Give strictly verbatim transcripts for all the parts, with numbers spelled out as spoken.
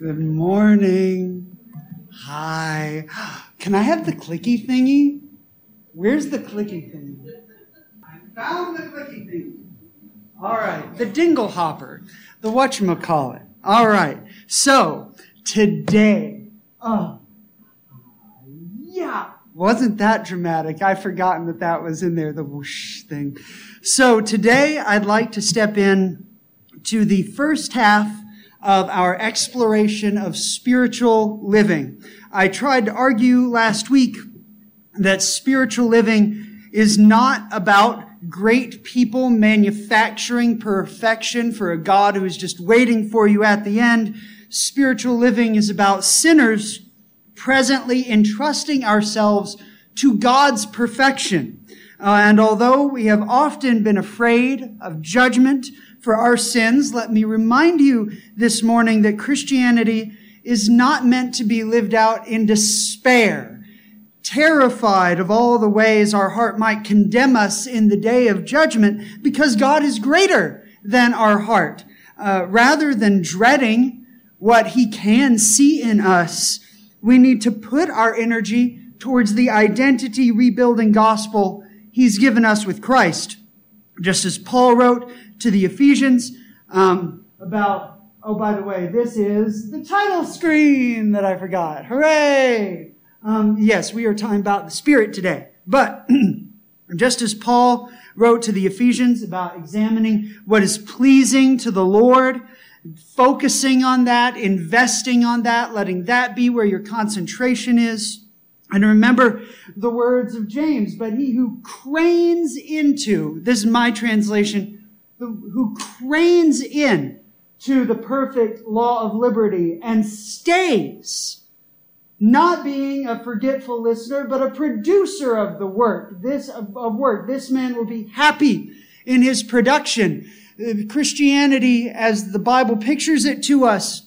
Good morning. Hi. Can I have the clicky thingy? Where's the clicky thingy? I found the clicky thingy. All right. The dingle hopper. The whatchamacallit. All right. So, today. Oh. Yeah. Wasn't that dramatic? I've forgotten that that was in there, the whoosh thing. So, today I'd like to step in to the first half of our exploration of spiritual living. I tried to argue last week that spiritual living is not about great people manufacturing perfection for a God who is just waiting for you at the end. Spiritual living is about sinners presently entrusting ourselves to God's perfection. Uh, and although we have often been afraid of judgment for our sins, let me remind you this morning that Christianity is not meant to be lived out in despair, terrified of all the ways our heart might condemn us in the day of judgment, because God is greater than our heart. Uh, rather than dreading what He can see in us, we need to put our energy towards the identity rebuilding gospel He's given us with Christ. Just as Paul wrote to the Ephesians um, about, oh, by the way, this is the title screen that I forgot. Hooray! Um, yes, we are talking about the Spirit today. But just as Paul wrote to the Ephesians about examining what is pleasing to the Lord, focusing on that, investing on that, letting that be where your concentration is. And remember the words of James, but he who cranes into, this is my translation, who cranes in to the perfect law of liberty and stays, not being a forgetful listener, but a producer of the work, this of, of work. This man will be happy in his production. Christianity, as the Bible pictures it to us,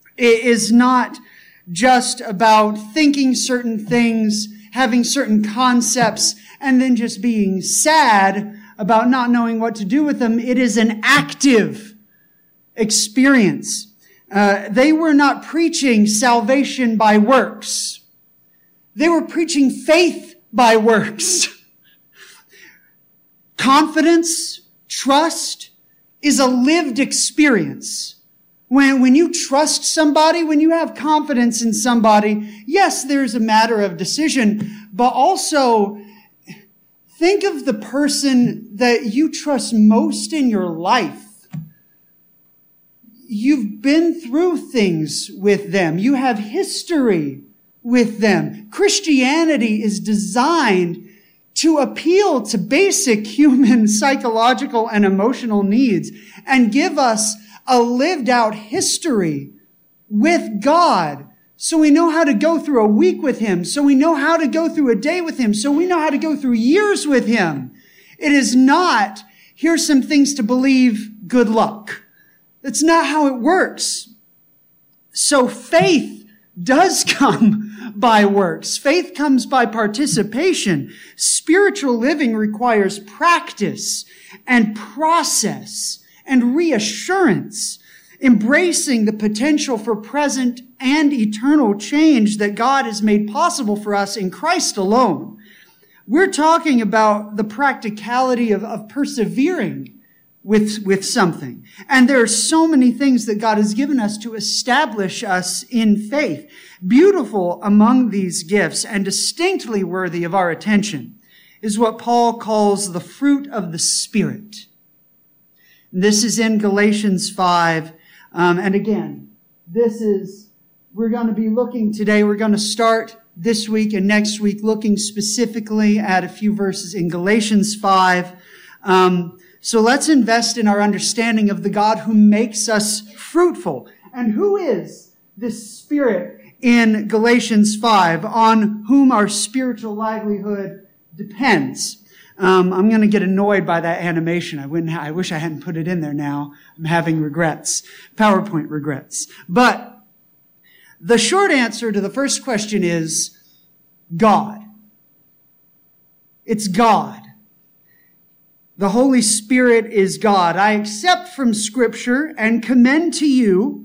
is not just about thinking certain things, having certain concepts, and then just being sad about not knowing what to do with them. It is an active experience. Uh, they were not preaching salvation by works. They were preaching faith by works. Confidence, trust is a lived experience. When, when you trust somebody, when you have confidence in somebody, yes, there's a matter of decision, but also think of the person that you trust most in your life. You've been through things with them. You have history with them. Christianity is designed to appeal to basic human psychological and emotional needs and give us a lived out history with God. So we know how to go through a week with Him. So we know how to go through a day with Him. So we know how to go through years with Him. It is not, here's some things to believe, good luck. That's not how it works. So faith does come by works. Faith comes by participation. Spiritual living requires practice and process and reassurance, embracing the potential for present and eternal change that God has made possible for us in Christ alone. We're talking about the practicality of, of persevering with, with something. And there are so many things that God has given us to establish us in faith. Beautiful among these gifts and distinctly worthy of our attention is what Paul calls the fruit of the Spirit. This is in Galatians five. Um, and again, this is, we're going to be looking today, we're going to start this week and next week looking specifically at a few verses in Galatians five. Um, so let's invest in our understanding of the God who makes us fruitful. And who is this Spirit in Galatians five, on whom our spiritual livelihood depends? Um, I'm going to get annoyed by that animation. I wouldn't. Ha- I wish I hadn't put it in there now. I'm having regrets, PowerPoint regrets. But the short answer to the first question is God. It's God. The Holy Spirit is God. I accept from Scripture and commend to you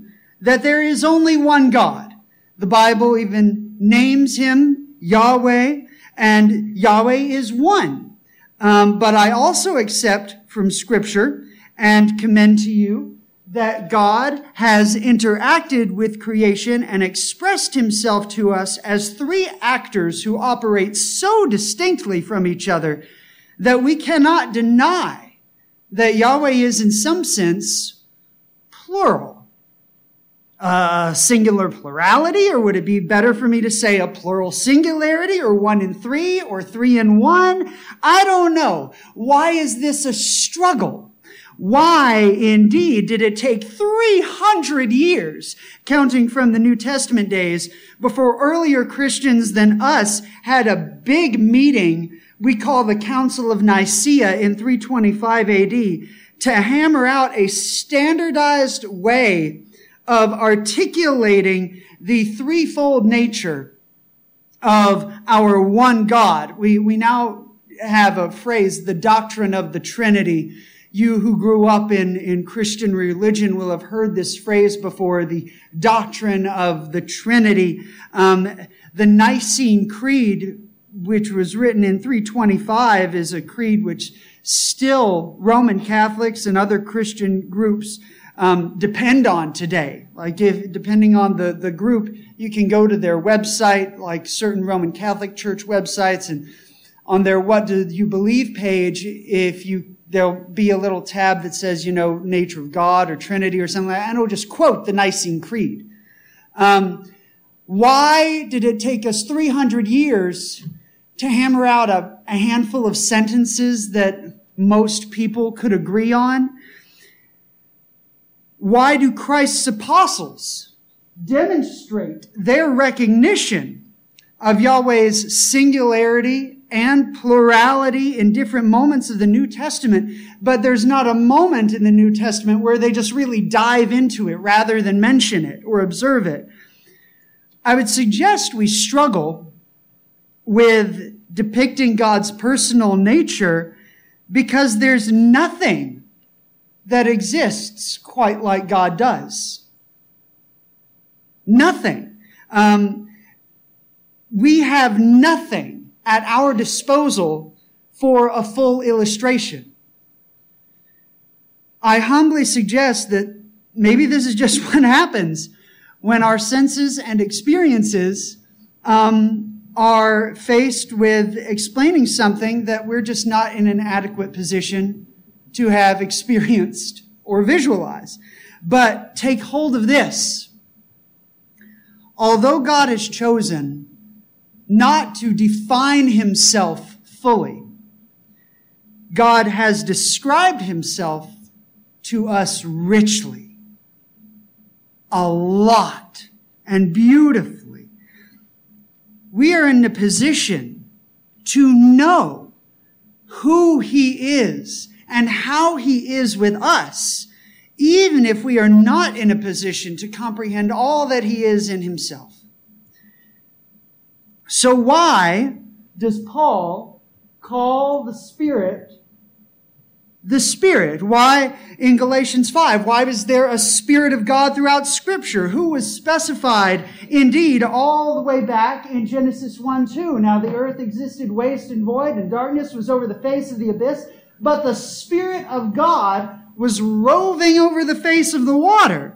that there is only one God. The Bible even names him Yahweh, and Yahweh is one. Um, but I also accept from Scripture and commend to you that God has interacted with creation and expressed himself to us as three actors who operate so distinctly from each other that we cannot deny that Yahweh is in some sense plural. Uh, singular plurality, or would it be better for me to say a plural singularity, or one in three, or three in one? I don't know. Why is this a struggle? Why, indeed, did it take three hundred years, counting from the New Testament days, before earlier Christians than us had a big meeting we call the Council of Nicaea in three twenty-five A D to hammer out a standardized way of articulating the threefold nature of our one God? We, we now have a phrase, the doctrine of the Trinity. You who grew up in, in Christian religion will have heard this phrase before, the doctrine of the Trinity. Um, the Nicene Creed, which was written in three twenty-five, is a creed which still Roman Catholics and other Christian groups um, depend on today. Like if, depending on the, the group, you can go to their website, like certain Roman Catholic Church websites, and on their What Do You Believe page, if you there'll be a little tab that says, you know, nature of God or Trinity or something like that, and it'll just quote the Nicene Creed. Um, why did it take us three hundred years to hammer out a, a handful of sentences that most people could agree on? Why do Christ's apostles demonstrate their recognition of Yahweh's singularity and plurality in different moments of the New Testament, but there's not a moment in the New Testament where they just really dive into it rather than mention it or observe it? I would suggest we struggle with depicting God's personal nature because there's nothing that exists quite like God does. Nothing. Um, we have nothing at our disposal for a full illustration. I humbly suggest that maybe this is just what happens when our senses and experiences um, are faced with explaining something that we're just not in an adequate position to have experienced or visualized. But take hold of this. Although God has chosen not to define himself fully, God has described himself to us richly, a lot, and beautifully. We are in the position to know who he is and how he is with us, even if we are not in a position to comprehend all that he is in himself. So why does Paul call the Spirit the Spirit? Why, in Galatians five, why is there a Spirit of God throughout Scripture? Who was specified, indeed, all the way back in Genesis one two. Now the earth existed waste and void, and darkness was over the face of the abyss, but the Spirit of God was roving over the face of the water.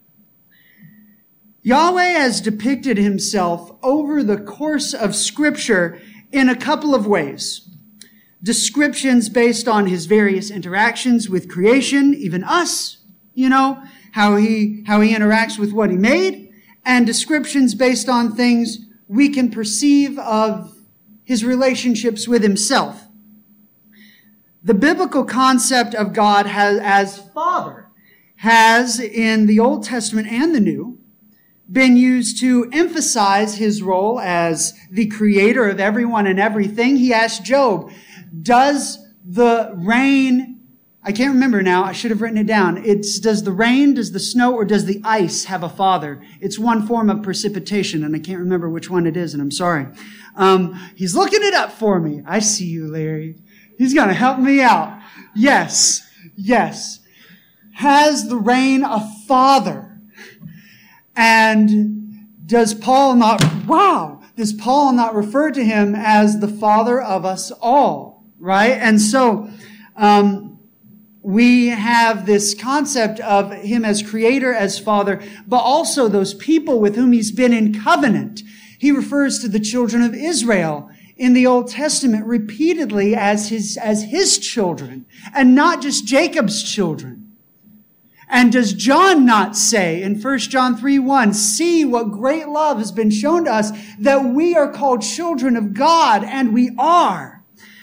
Yahweh has depicted himself over the course of Scripture in a couple of ways. Descriptions based on his various interactions with creation, even us, you know, how he, how he interacts with what he made, and descriptions based on things we can perceive of his relationships with himself. The biblical concept of God has, as Father has, in the Old Testament and the New, been used to emphasize his role as the creator of everyone and everything. He asked Job, does the rain, I can't remember now, I should have written it down. It's, does the rain, does the snow, or does the ice have a father? It's one form of precipitation, and I can't remember which one it is, and I'm sorry. Um, he's looking it up for me. I see you, Larry. He's going to help me out. Yes, yes. Has the rain a father? And does Paul not, wow, does Paul not refer to him as the Father of us all, right? And so, um, we have this concept of him as creator, as father, but also those people with whom he's been in covenant. He refers to the children of Israel in the Old Testament repeatedly as his, as his children, and not just Jacob's children. And does John not say in First John three one, see what great love has been shown to us, that we are called children of God, and we are.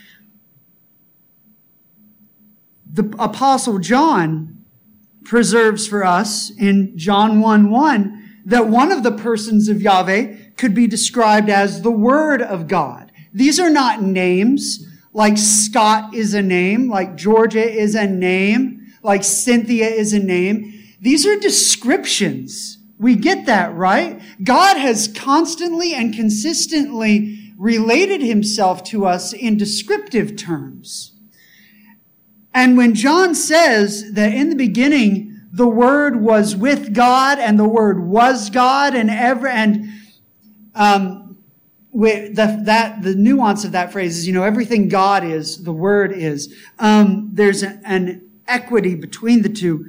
The Apostle John preserves for us in John one one that one of the persons of Yahweh could be described as the Word of God. These are not names like Scott is a name, like Georgia is a name, like Cynthia is a name. These are descriptions. We get that, right? God has constantly and consistently related himself to us in descriptive terms. And when John says that in the beginning, the Word was with God and the Word was God, and ever, and, um, with the, that, the nuance of that phrase is, you know, everything God is, the Word is. Um, there's a, an equity between the two.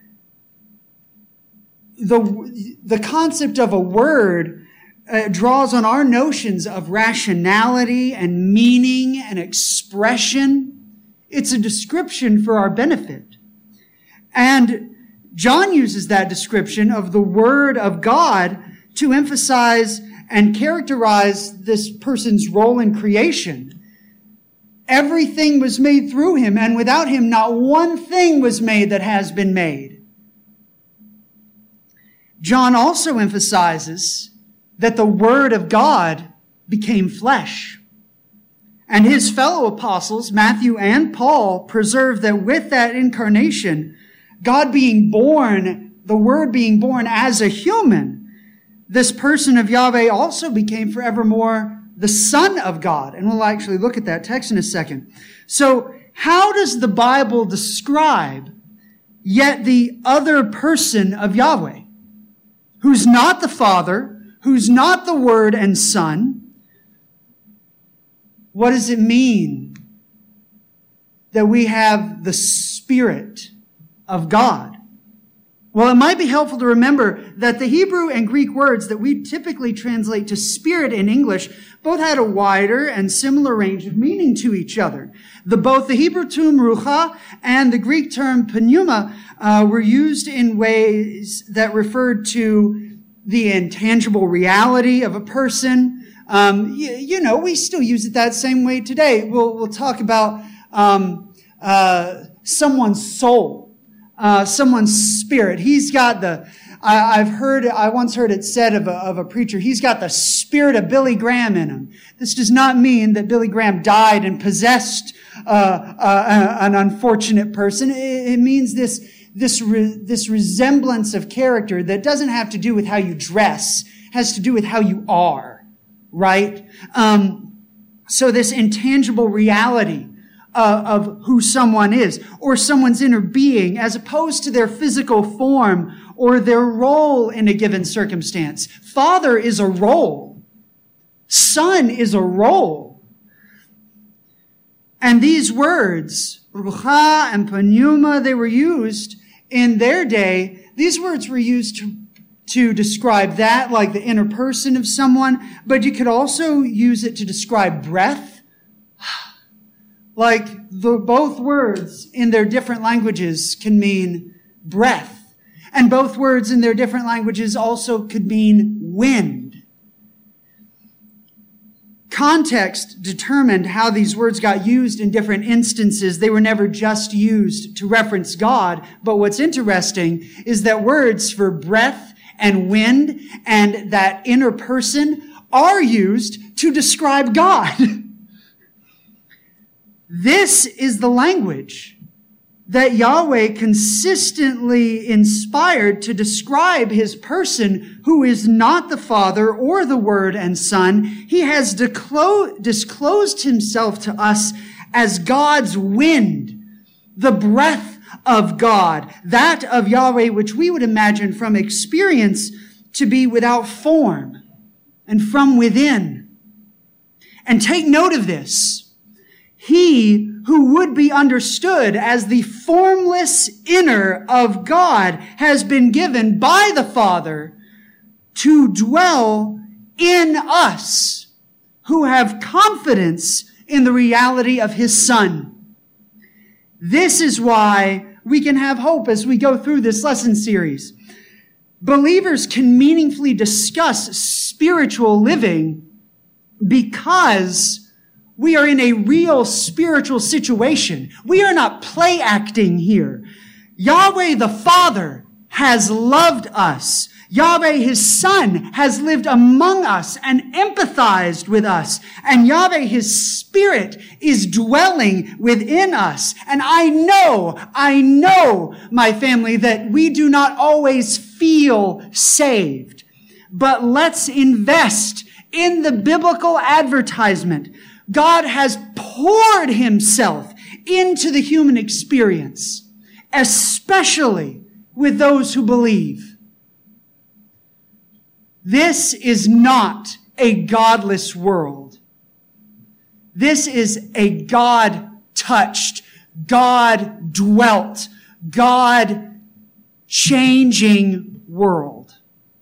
The, the concept of a word uh, draws on our notions of rationality and meaning and expression. It's a description for our benefit. And John uses that description of the Word of God to emphasize and characterize this person's role in creation. Everything was made through him, and without him, not one thing was made that has been made. John also emphasizes that the Word of God became flesh. And his fellow apostles, Matthew and Paul, preserve that with that incarnation, God being born, the Word being born as a human, this person of Yahweh also became forevermore the Son of God. And we'll actually look at that text in a second. So how does the Bible describe yet the other person of Yahweh, who's not the Father, who's not the Word and Son? What does it mean that we have the Spirit of God? Well, it might be helpful to remember that the Hebrew and Greek words that we typically translate to spirit in English both had a wider and similar range of meaning to each other. The, both the Hebrew term rucha and the Greek term pneuma uh, were used in ways that referred to the intangible reality of a person. Um, you, you know, we still use it that same way today. We'll, we'll talk about um, uh, someone's soul, uh, someone's spirit. He's got the, I, I've heard, I once heard it said of a, of a preacher, he's got the spirit of Billy Graham in him. This does not mean that Billy Graham died and possessed uh, uh, an unfortunate person. It, it means this, this, re, this resemblance of character that doesn't have to do with how you dress, has to do with how you are. Right? Um, so this intangible reality uh, of who someone is, or someone's inner being, as opposed to their physical form or their role in a given circumstance. Father is a role. Son is a role. And these words, rucha and pneuma, they were used in their day. These words were used to to describe that, like the inner person of someone, but you could also use it to describe breath. Like the, both words in their different languages can mean breath. And both words in their different languages also could mean wind. Context determined how these words got used in different instances. They were never just used to reference God, but what's interesting is that words for breath and wind and that inner person are used to describe God. This is the language that Yahweh consistently inspired to describe his person, who is not the Father or the Word and Son. He has disclosed himself to us as God's wind, the breath of God, that of Yahweh, which we would imagine from experience to be without form and from within. And take note of this. He who would be understood as the formless inner of God has been given by the Father to dwell in us who have confidence in the reality of his Son. This is why we can have hope as we go through this lesson series. Believers can meaningfully discuss spiritual living because we are in a real spiritual situation. We are not play acting here. Yahweh the Father has loved us. Yahweh his Son has lived among us and empathized with us. And Yahweh his Spirit is dwelling within us. And I know, I know, my family, that we do not always feel saved. But let's invest in the biblical advertisement. God has poured himself into the human experience, especially with those who believe. This is not a godless world. This is a God-touched, God-dwelt, God-changing world.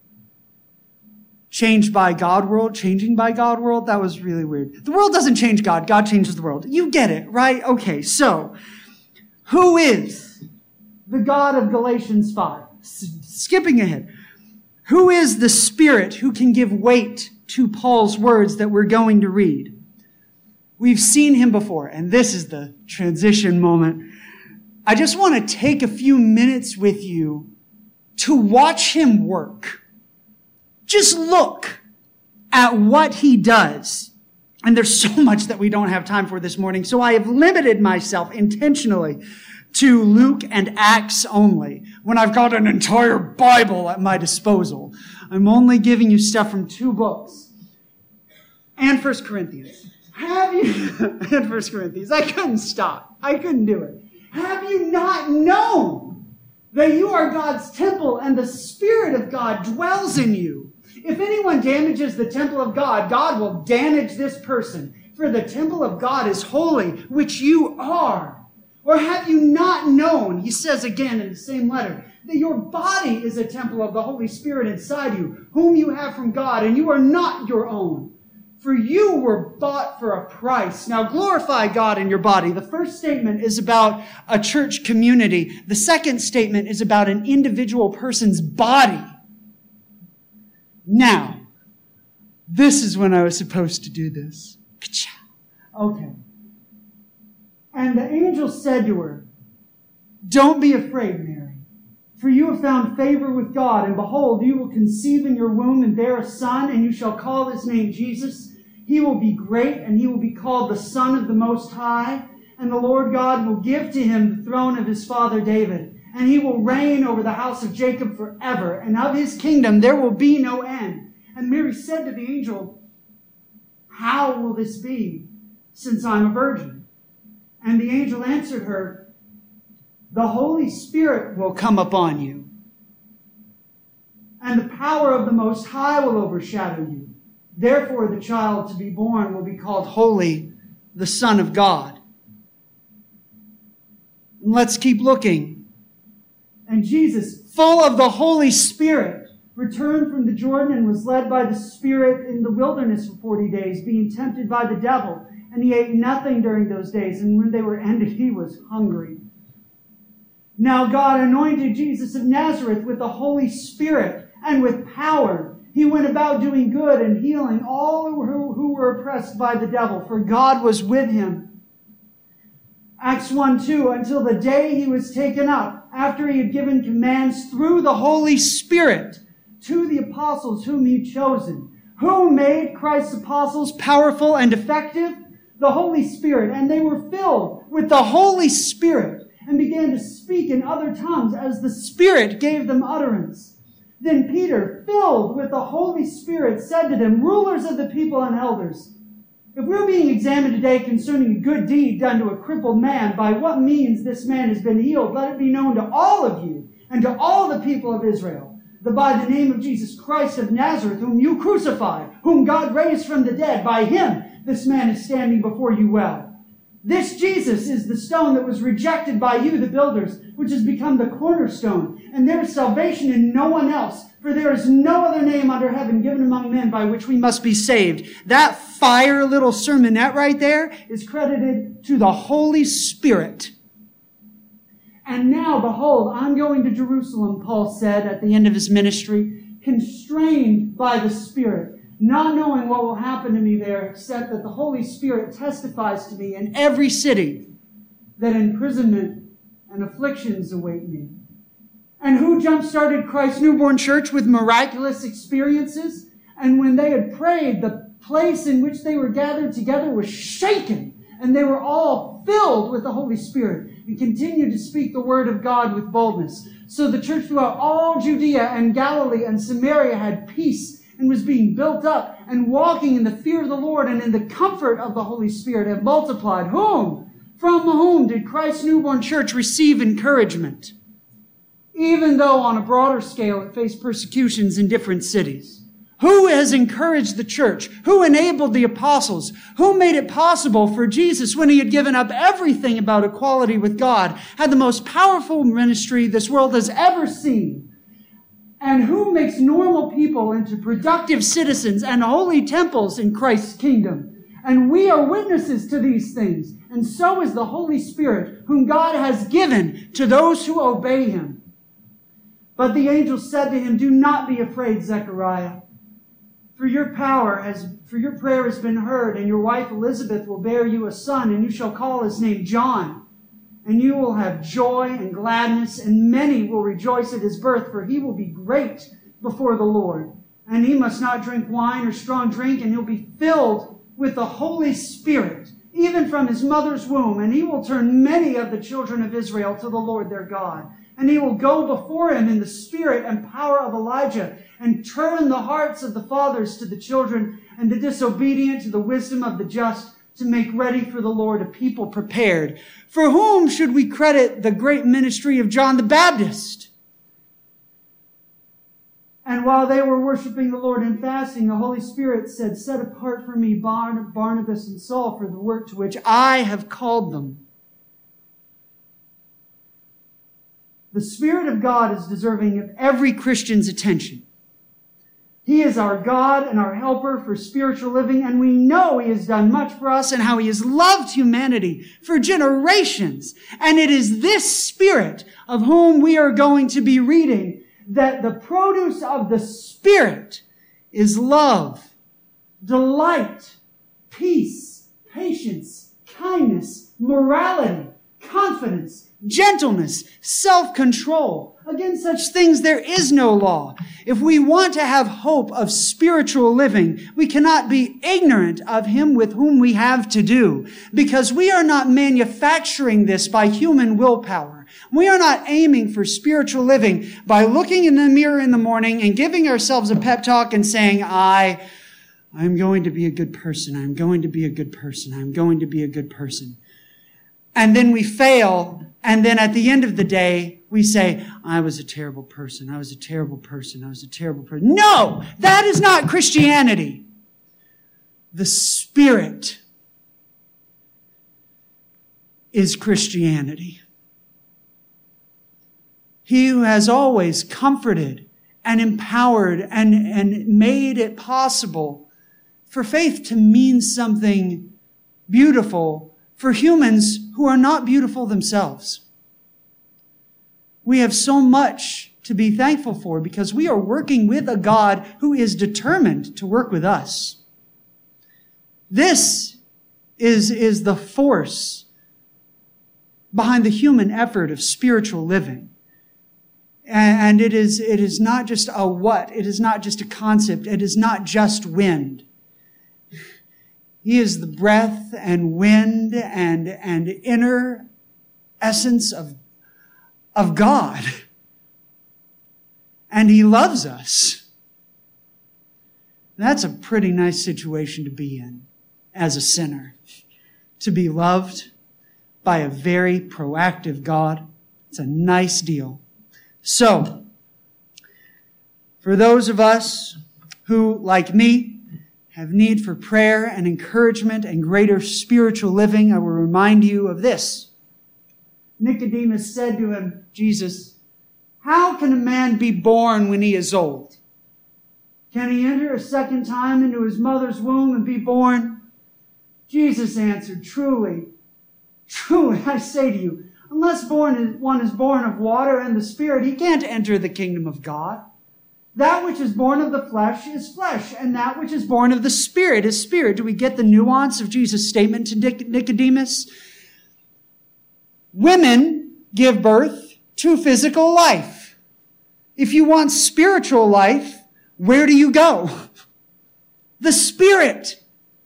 Changed by God world, changing by God world? That was really weird. The world doesn't change God. God changes the world. You get it, right? Okay, so who is the God of Galatians five? S- skipping ahead. Who is the Spirit who can give weight to Paul's words that we're going to read? We've seen him before, and this is the transition moment. I just want to take a few minutes with you to watch him work. Just look at what he does. And there's so much that we don't have time for this morning, so I have limited myself intentionally to Luke and Acts only, when I've got an entire Bible at my disposal. I'm only giving you stuff from two books. And First Corinthians. Have you, and First Corinthians, I couldn't stop. I couldn't do it. Have you not known that you are God's temple and the Spirit of God dwells in you? If anyone damages the temple of God, God will damage this person. For the temple of God is holy, which you are. Or have you not known, he says again in the same letter, that your body is a temple of the Holy Spirit inside you, whom you have from God, and you are not your own. For you were bought for a price. Now glorify God in your body. The first statement is about a church community. The second statement is about an individual person's body. Now, this is when I was supposed to do this. Okay. And the angel said to her, "Don't be afraid, Mary, for you have found favor with God, and behold, you will conceive in your womb and bear a son, and you shall call his name Jesus. He will be great, and he will be called the Son of the Most High, and the Lord God will give to him the throne of his father David, and he will reign over the house of Jacob forever, and of his kingdom there will be no end." And Mary said to the angel, "How will this be, since I'm a virgin?" And the angel answered her, "The Holy Spirit will come upon you, and the power of the Most High will overshadow you. Therefore the child to be born will be called Holy, the Son of God." And let's keep looking. And Jesus, full of the Holy Spirit, returned from the Jordan and was led by the Spirit in the wilderness for forty days, being tempted by the devil. And he ate nothing during those days, and when they were ended, he was hungry. Now God anointed Jesus of Nazareth with the Holy Spirit and with power. He went about doing good and healing all who, who were oppressed by the devil, for God was with him. Acts one two, until the day he was taken up, after he had given commands through the Holy Spirit to the apostles whom he had chosen. Who made Christ's apostles powerful and effective? The Holy Spirit. And they were filled with the Holy Spirit and began to speak in other tongues as the Spirit gave them utterance. Then Peter, filled with the Holy Spirit, said to them, "Rulers of the people and elders, if we're being examined today concerning a good deed done to a crippled man, by what means this man has been healed, let it be known to all of you and to all the people of Israel, the, by the name of Jesus Christ of Nazareth, whom you crucified, whom God raised from the dead. By him, this man is standing before you well. This Jesus is the stone that was rejected by you, the builders, which has become the cornerstone. And there is salvation in no one else, for there is no other name under heaven given among men by which we must be saved. That fire little sermonette right there is credited to the Holy Spirit. And now, behold, I'm going to Jerusalem, Paul said at the end of his ministry, constrained by the Spirit, not knowing what will happen to me there, except that the Holy Spirit testifies to me in every city that imprisonment and afflictions await me. And who jump-started Christ's newborn church with miraculous experiences? And when they had prayed, the place in which they were gathered together was shaken, and they were all filled with the Holy Spirit and continued to speak the word of God with boldness. So the church throughout all Judea and Galilee and Samaria had peace and was being built up and walking in the fear of the Lord and in the comfort of the Holy Spirit and multiplied. Whom? From whom did Christ's newborn church receive encouragement? Even though on a broader scale it faced persecutions in different cities. Who has encouraged the church? Who enabled the apostles? Who made it possible for Jesus, when he had given up everything about equality with God, had the most powerful ministry this world has ever seen? And who makes normal people into productive citizens and holy temples in Christ's kingdom? And we are witnesses to these things. And so is the Holy Spirit, whom God has given to those who obey him. But the angel said to him, do not be afraid, Zechariah. For your power has, for your prayer has been heard, and your wife Elizabeth will bear you a son, and you shall call his name John. And you will have joy and gladness, and many will rejoice at his birth, for he will be great before the Lord. And he must not drink wine or strong drink, and he'll be filled with the Holy Spirit, even from his mother's womb. And he will turn many of the children of Israel to the Lord their God. And he will go before him in the spirit and power of Elijah, and turn the hearts of the fathers to the children, and the disobedient to the wisdom of the just, to make ready for the Lord a people prepared. For whom should we credit the great ministry of John the Baptist? And while they were worshiping the Lord and fasting, the Holy Spirit said, set apart for me Barnabas and Saul for the work to which I have called them. The Spirit of God is deserving of every Christian's attention. He is our God and our helper for spiritual living, and we know he has done much for us and how he has loved humanity for generations. And it is this Spirit of whom we are going to be reading, that the produce of the Spirit is love, delight, peace, patience, kindness, morality, confidence, gentleness, self-control. Against such things there is no law. If we want to have hope of spiritual living, we cannot be ignorant of him with whom we have to do, because we are not manufacturing this by human willpower. We are not aiming for spiritual living by looking in the mirror in the morning and giving ourselves a pep talk and saying, I, I'm going to be a good person. I'm going to be a good person. I'm going to be a good person. And then we fail. And then at the end of the day, we say, I was a terrible person. I was a terrible person. I was a terrible person. No, that is not Christianity. The Spirit is Christianity. He who has always comforted and empowered and, and made it possible for faith to mean something beautiful for humans who are not beautiful themselves. We have so much to be thankful for because we are working with a God who is determined to work with us. This is, is the force behind the human effort of spiritual living. And it is, it is not just a what, it is not just a concept, it is not just wind. He is the breath and wind and, and inner essence of, of God. And he loves us. That's a pretty nice situation to be in as a sinner. To be loved by a very proactive God. It's a nice deal. So, For those of us who, like me, have need for prayer and encouragement and greater spiritual living, I will remind you of this. Nicodemus said to him, Jesus, how can a man be born when he is old? Can he enter a second time into his mother's womb and be born? Jesus answered, Truly, truly, I say to you, unless born one is born of water and the Spirit, he can't enter the kingdom of God. That which is born of the flesh is flesh, and that which is born of the Spirit is spirit. Do we get the nuance of Jesus' statement to Nicodemus? Women give birth to physical life. If you want spiritual life, where do you go? The Spirit.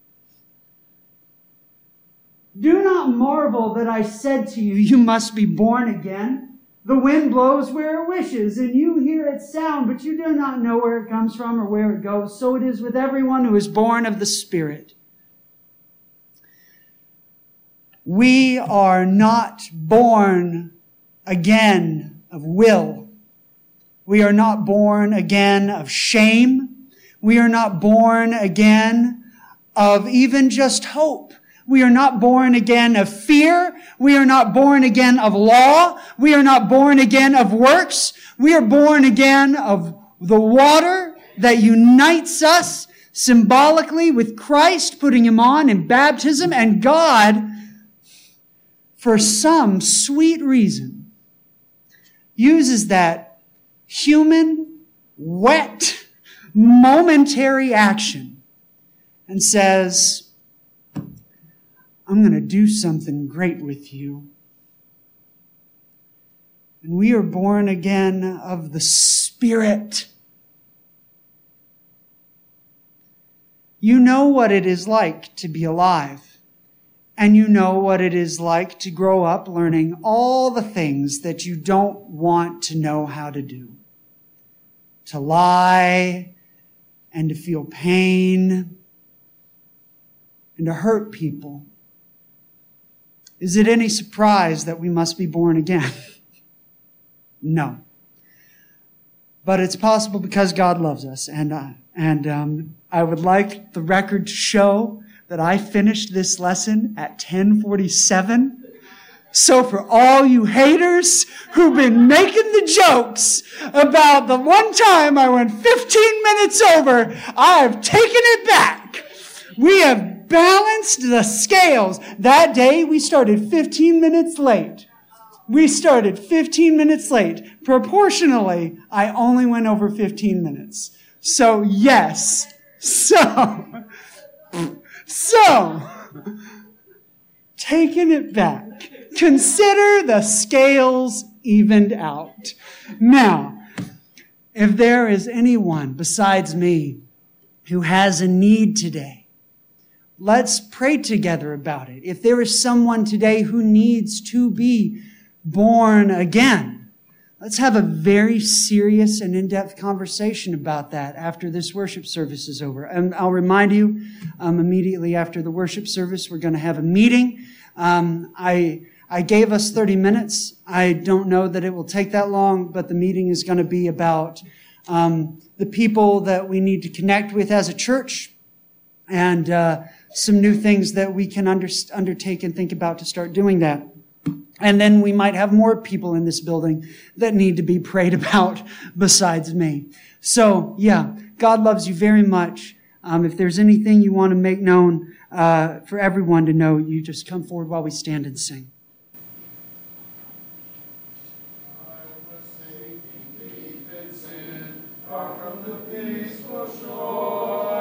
Do not marvel that I said to you, you must be born again. The wind blows where it wishes, and you hear its sound, but you do not know where it comes from or where it goes. So it is with everyone who is born of the Spirit. We are not born again of will. We are not born again of shame. We are not born again of even just hope. We are not born again of fear. We are not born again of law. We are not born again of works. We are born again of the water that unites us symbolically with Christ, putting him on in baptism. And God, for some sweet reason, uses that human, wet, momentary action and says, I'm going to do something great with you. And we are born again of the Spirit. You know what it is like to be alive. And you know what it is like to grow up learning all the things that you don't want to know how to do. To lie and to feel pain and to hurt people. Is it any surprise that we must be born again? No. But it's possible because God loves us. And, uh, and um, I would like the record to show that I finished this lesson at ten forty-seven. So for all you haters who've been making the jokes about the one time I went fifteen minutes over, I've taken it back. We have balanced the scales. That day we started fifteen minutes late. We started fifteen minutes late. Proportionally, I only went over fifteen minutes. So yes. So, so, taking it back. Consider the scales evened out. Now, if there is anyone besides me who has a need today, let's pray together about it. If there is someone today who needs to be born again, let's have a very serious and in-depth conversation about that after this worship service is over. And I'll remind you, um, immediately after the worship service, we're going to have a meeting. Um, I I gave us thirty minutes. I don't know that it will take that long, but the meeting is going to be about um, the people that we need to connect with as a church, and uh, some new things that we can under, undertake and think about to start doing that. And then we might have more people in this building that need to be prayed about besides me. So, yeah, God loves you very much. Um, if there's anything you want to make known uh, for everyone to know, you just come forward while we stand and sing. I was sinking deep in sin, far from the peaceful shore.